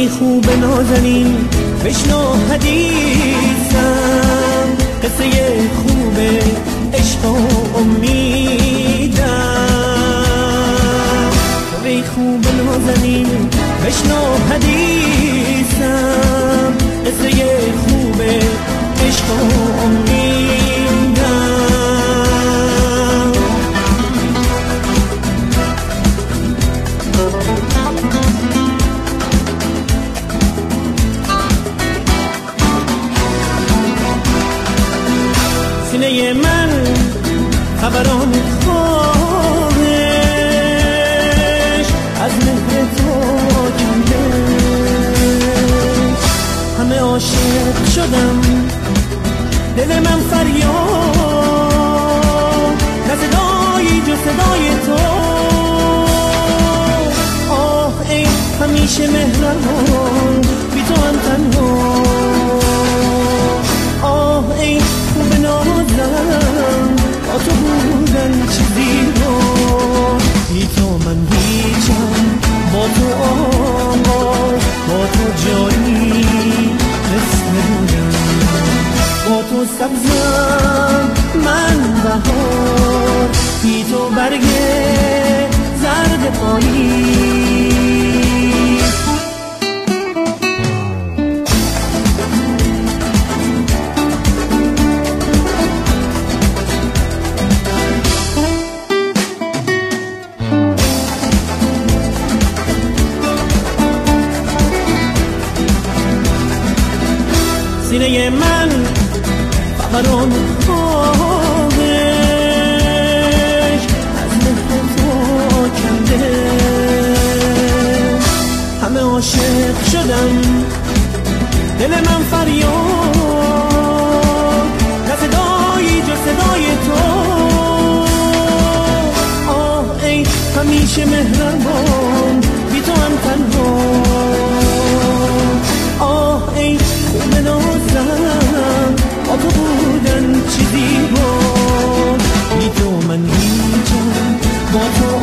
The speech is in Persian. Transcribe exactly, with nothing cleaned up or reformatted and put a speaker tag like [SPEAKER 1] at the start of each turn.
[SPEAKER 1] ای خوب نازنین بشنو حدیثم، قصه خوب عشق و امیدم. ای خوب نازنین بشنو حدیثم، قصه خوب عشق و امیدم. سینه من خبران خواهش از مهر تو کنده، همه عاشق شدم دل من فریاد، نه صدایی جز صدای تو. آه ای همیشه مهربان بی تو هم تنها، آه ای خوب نازم با تو بودن چیزی رو، بی تو من هیچم، با تو آقا با تو جایی مثل بودم، با تو سبزم من بهار، بی تو برگ زرد پاییز. سینه من فقران خواهش از مهر تو کنده، همه عاشق شدم دل من فریاد، نه صدایی جز صدای تو. آه ای همیشه مهربان بی تو هم تنها، آه ای خوب نازم با تو بودن چیزی بود، بی تو من هیچم، با تو